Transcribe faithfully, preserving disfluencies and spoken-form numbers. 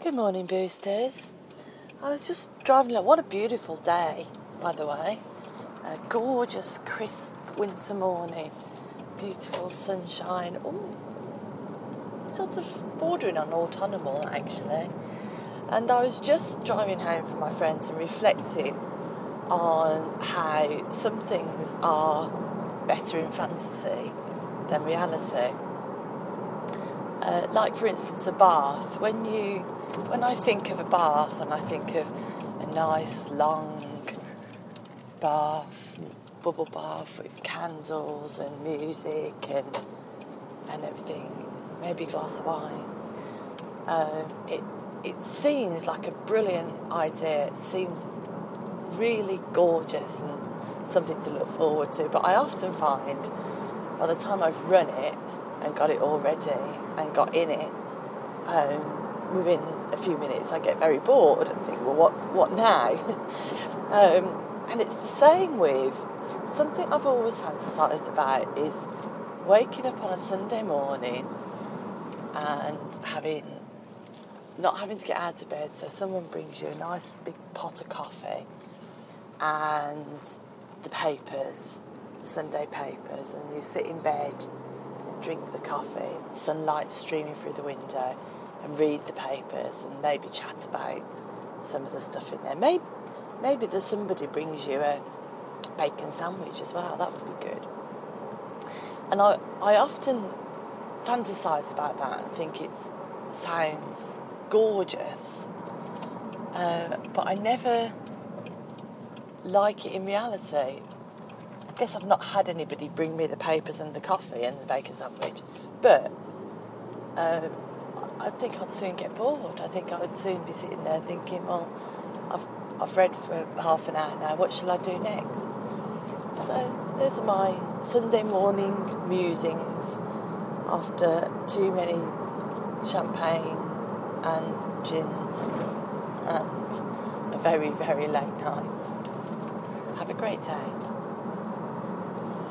Good morning, boosters. I was just driving along. What a beautiful day, by the way. A gorgeous, crisp winter morning. Beautiful sunshine. Ooh, sort of bordering on autumnal, actually. And I was just driving home from my friends and reflecting on how some things are better in fantasy than reality. Uh, like, for instance, a bath. When you, when I think of a bath, and I think of a nice long bath, bubble bath with candles and music and and everything, maybe a glass of wine. Um, it it seems like a brilliant idea. It seems really gorgeous and something to look forward to. But I often find by the time I've run it and got it all ready and got in it, um, within a few minutes I get very bored and think, well, what what now? um, and it's the same with something I've always fantasised about is waking up on a Sunday morning and having not having to get out of bed, so someone brings you a nice big pot of coffee and the papers, the Sunday papers, and you sit in bed and drink the coffee, sunlight streaming through the window, and read the papers and maybe chat about some of the stuff in there. Maybe, maybe there's somebody brings you a bacon sandwich as well. That would be good. And I, I often fantasise about that and think it sounds gorgeous, uh, but I never like it in reality. I guess I've not had anybody bring me the papers and the coffee and the bacon sandwich, but uh, I think I'd soon get bored. I think I would soon be sitting there thinking, well, I've I've read for half an hour now, what shall I do next? So those are my Sunday morning musings after too many champagne and gins and a very, very late night. Have a great day.